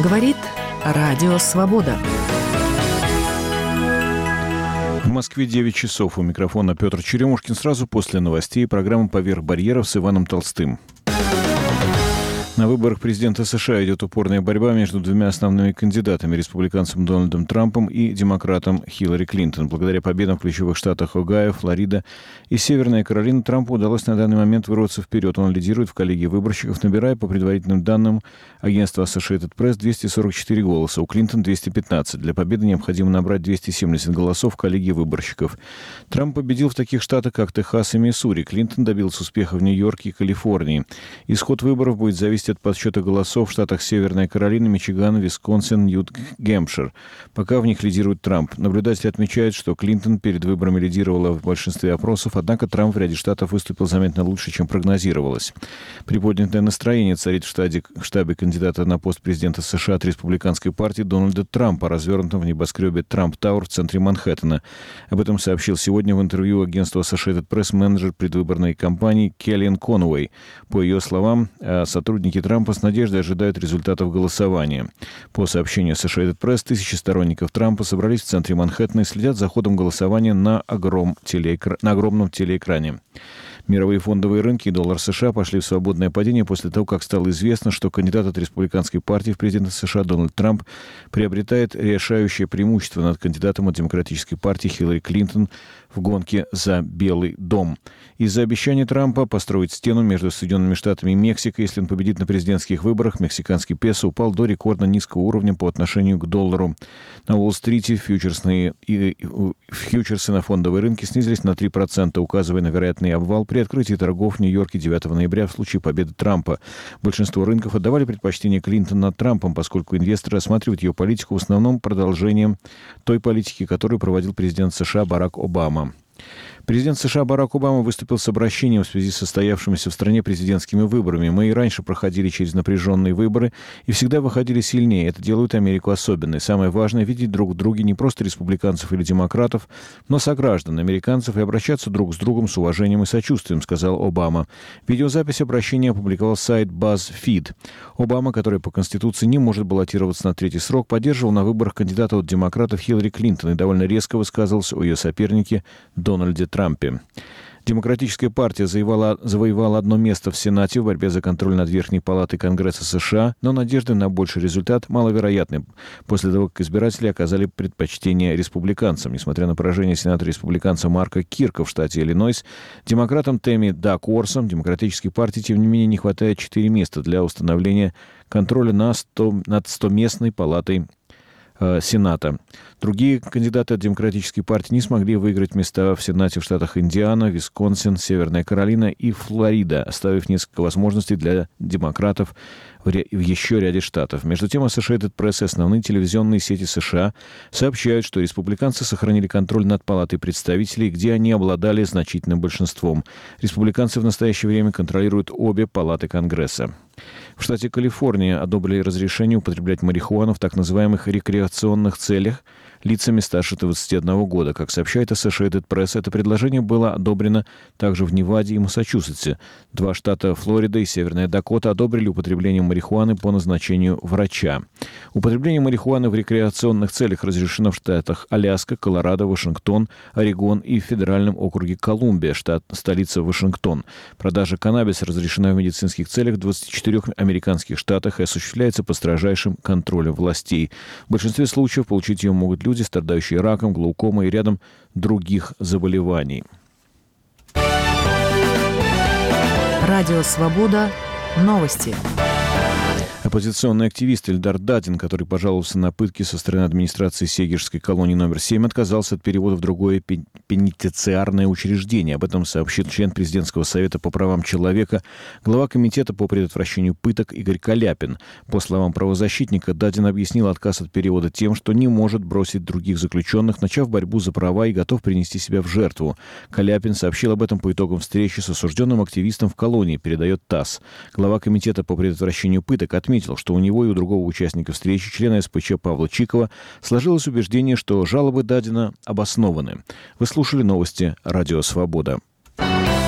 Говорит Радио Свобода. В Москве 9 часов. У микрофона Петр Черемушкин. Сразу после новостей программа «Поверх барьеров» с Иваном Толстым. На выборах президента США идет упорная борьба между двумя основными кандидатами – республиканцем Дональдом Трампом и демократом Хиллари Клинтон. Благодаря победам в ключевых штатах Огайо, Флорида и Северная Каролина Трампу удалось на данный момент вырваться вперед. Он лидирует в коллегии выборщиков, набирая, по предварительным данным агентства Associated Press, 244 голоса. У Клинтон 215. Для победы необходимо набрать 270 голосов в коллегии выборщиков. Трамп победил в таких штатах, как Техас и Миссури. Клинтон добился успеха в Нью-Йорке и Калифорнии. Исход выборов будет зависеть от подсчета голосов в штатах Северная Каролина, Мичиган, Висконсин, Нью-Гэмпшир. Пока в них лидирует Трамп. Наблюдатели отмечают, что Клинтон перед выборами лидировала в большинстве опросов, однако Трамп в ряде штатов выступил заметно лучше, чем прогнозировалось. Приподнятое настроение царит в штабе кандидата на пост президента США от республиканской партии Дональда Трампа, развернутом в небоскребе Трамп Тауэр в центре Манхэттена. Об этом сообщил сегодня в интервью агентству Associated Press менеджер предвыборной кампании Келлиан Конуэй. По ее словам, сотрудники Трампа с надеждой ожидают результатов голосования. По сообщению Associated Press, тысячи сторонников Трампа собрались в центре Манхэттена и следят за ходом голосования на огромном телеэкране. Мировые фондовые рынки и доллар США пошли в свободное падение после того, как стало известно, что кандидат от республиканской партии в президенты США Дональд Трамп приобретает решающее преимущество над кандидатом от демократической партии Хиллари Клинтон в гонке за Белый дом. Из-за обещания Трампа построить стену между Соединенными Штатами и Мексикой, если он победит на президентских выборах, мексиканский песо упал до рекордно низкого уровня по отношению к доллару. На Уолл-стрите фьючерсы на фондовые рынки снизились на 3%, указывая на вероятный обвал при открытии торгов в Нью-Йорке 9 ноября в случае победы Трампа. Большинство рынков отдавали предпочтение Клинтон над Трампом, поскольку инвесторы рассматривают ее политику в основном продолжением той политики, которую проводил президент США Барак Обама. Президент США Барак Обама выступил с обращением в связи с состоявшимися в стране президентскими выборами. Мы и раньше проходили через напряженные выборы и всегда выходили сильнее. Это делает Америку особенной. Самое важное — видеть друг в друге не просто республиканцев или демократов, но сограждан, американцев, и обращаться друг с другом с уважением и сочувствием, сказал Обама. Видеозапись обращения опубликовал сайт BuzzFeed. Обама, который по Конституции не может баллотироваться на третий срок, поддерживал на выборах кандидата от демократов Хиллари Клинтон и довольно резко высказывался о ее сопернике Дональде Трампе. Демократическая партия завоевала одно место в Сенате в борьбе за контроль над Верхней палатой Конгресса США, но надежды на больший результат маловероятны после того, как избиратели оказали предпочтение республиканцам. Несмотря на поражение сенатора-республиканца Марка Кирка в штате Иллинойс, демократам Тэмми Дакворсом демократической партии, тем не менее, не хватает 4 места для установления контроля над 100-местной палатой Сената. Другие кандидаты от Демократической партии не смогли выиграть места в Сенате в штатах Индиана, Висконсин, Северная Каролина и Флорида, оставив несколько возможностей для демократов в еще ряде штатов. Между тем, Associated Press и основные телевизионные сети США сообщают, что республиканцы сохранили контроль над Палатой представителей, где они обладали значительным большинством. Республиканцы в настоящее время контролируют обе палаты Конгресса. В штате Калифорния одобрили разрешение употреблять марихуану в так называемых рекреационных целях лицами старше 21 года. Как сообщает Associated Press, это предложение было одобрено также в Неваде и Массачусетсе. 2 штата Флорида и Северная Дакота одобрили употребление марихуаны по назначению врача. Употребление марихуаны в рекреационных целях разрешено в штатах Аляска, Колорадо, Вашингтон, Орегон и в федеральном округе Колумбия, столица Вашингтон. Продажа каннабиса разрешена в медицинских целях в 24 американских штатах и осуществляется под строжайшим контролем властей. В большинстве случаев получить ее могут люди, страдающие раком, глаукомой и рядом других заболеваний. Радио «Свобода». Новости. Оппозиционный активист Эльдар Дадин, который пожаловался на пытки со стороны администрации Сегежской колонии номер 7, отказался от перевода в другое пенитенциарное учреждение. Об этом сообщил член Президентского совета по правам человека, глава комитета по предотвращению пыток Игорь Каляпин. По словам правозащитника, Дадин объяснил отказ от перевода тем, что не может бросить других заключенных, начав борьбу за права и готов принести себя в жертву. Каляпин сообщил об этом по итогам встречи с осужденным активистом в колонии, передает ТАСС. Глава комитета по предотвращению пыток отметил, что у него и у другого участника встречи, члена СПЧ Павла Чикова, сложилось убеждение, что жалобы Дадина обоснованы. Вы слушали новости «Радио Свобода».